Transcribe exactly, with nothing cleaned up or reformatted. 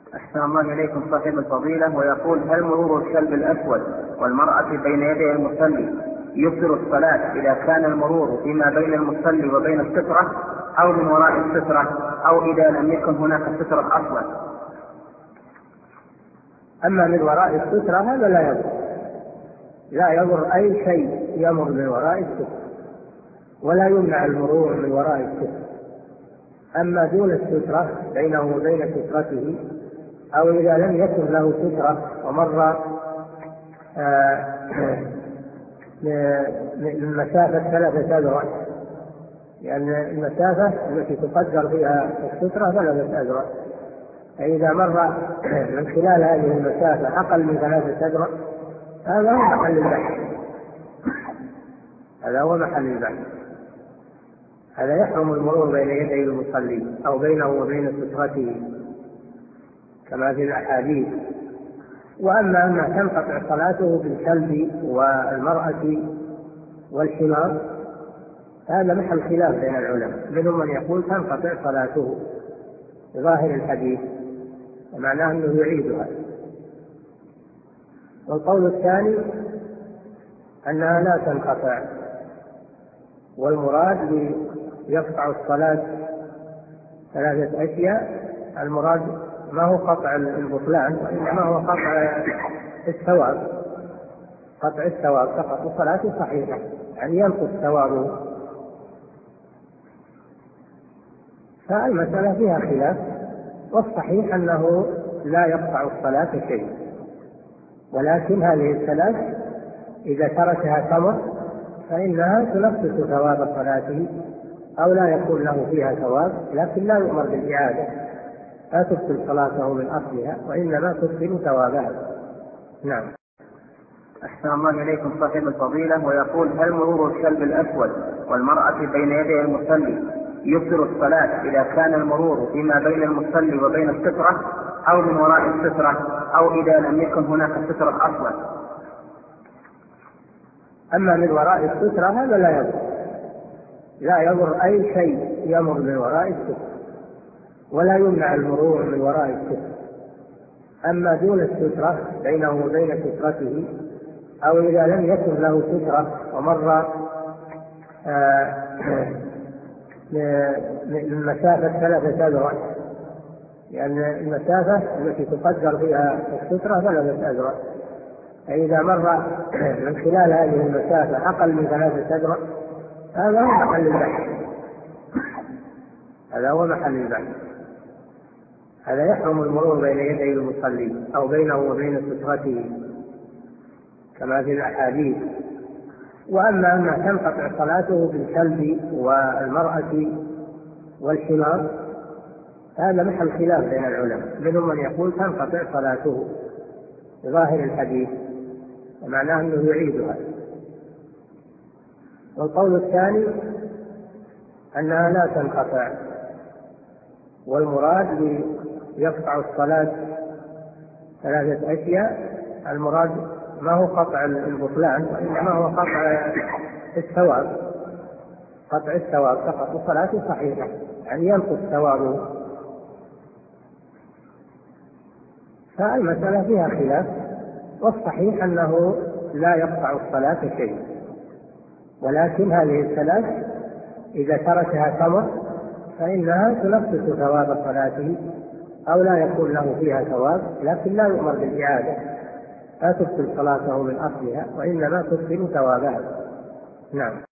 أحسن الله إليكم صاحب الفضيلة، ويقول: هل مرور الكلب الأسود والمرأة بين يدي المصلي يبطل الصلاة إذا كان المرور فيما بين المصلي وبين السترة، أو من وراء السترة، أو إذا لم يكن هناك سترة أصلا؟ أما من وراء السترة هذا لا يضر، لا يضر أي شيء يمر من وراء السترة، ولا يمنع المرور من وراء السترة. أما دون السترة بينه وبين سترته، أو إذا لم يكن له سترة ومر من مسافة ثلاثة أذرع، لأن يعني المسافة التي تقدر فيها السترة ثلاثة أذرع، فإذا مر من خلال هذه المسافة أقل من ثلاثة أذرع هذا هو محل البحث، هذا هو محل البحث، هذا يحرم المرور بين يدي المصلي أو بينه وبين سترته كما في الأحاديث. وأما أنه تنقطع صلاته بالكلب والمرأة والحمار هذا محل خلاف بين العلماء، منهم من يقول تنقطع صلاته ظاهر الحديث ومعناه أنه يعيدها، والقول الثاني أنها لا تنقطع، والمراد يقطع الصلاة ثلاثة أشياء، المراد ما هو قطع البطلان وإنما هو قطع الثواب، قطع الثواب فقط، الصلاة صحيحة يعني ينقص ثوابه. فالمسألة فيها خلاف، والصحيح أنه لا يقطع الصلاة شيء، ولكن هذه الثلاث إذا تركها تمر فإنها تنقص ثواب صلاته، أو لا يكون له فيها ثواب، لكن لا يؤمر بالإعادة، لا تبطل صلاته من أصلها وإنما تبطل ثوابها. نعم. أحسن الله إليكم صاحب الفضيلة، ويقول: هل مرور الكلب الأسود والمرأة بين يدي المصلي يبطل الصلاة إذا كان المرور فيما بين المصلي وبين السترة، أو من وراء السترة، أو إذا لم يكن هناك سترة أصلا؟ أما من وراء السترة هذا لا يضر، لا يضر أي شيء يمر من وراء السترة، ولا يمنع المرور من وراء السترة. أما دون السترة بينه وبين سترته، أو إذا لم يكن له سترة ومر من مسافة ثلاثة أذرع، لأن يعني المسافة التي تقدر فيها السترة ثلاثة أذرع، فإذا مر من خلال هذه المسافة أقل من ثلاثة أذرع هذا هو محل البحث، هذا هو محل البحث، هذا يحرم المرور بين يدي المصلي أو بينه وبين سترته كما في الأحاديث. وأما أنه تنقطع صلاته بالكلب والمرأة والحمار هذا محل خلاف بين العلماء، منهم من يقول تنقطع صلاته ظاهر الحديث ومعناه أنه يعيدها، والقول الثاني أنها لا تنقطع، والمراد يقطع الصلاة ثلاثة أشياء، المراد ما هو قطع البطلان وإنما هو قطع الثواب، قطع الثواب فقط، الصلاة صحيحة يعني ينقص ثوابه. فالمسألة فيها خلاف، والصحيح أنه لا يقطع الصلاة شيء، ولكن هذه الثلاث إذا تركها تمر فإنها تنقص ثواب صلاته، أو لا يكون له فيها ثواب، لكن لا يؤمر بالإعادة، لا تبطل صلاته من أصلها وإنما تبطل ثوابها. نعم.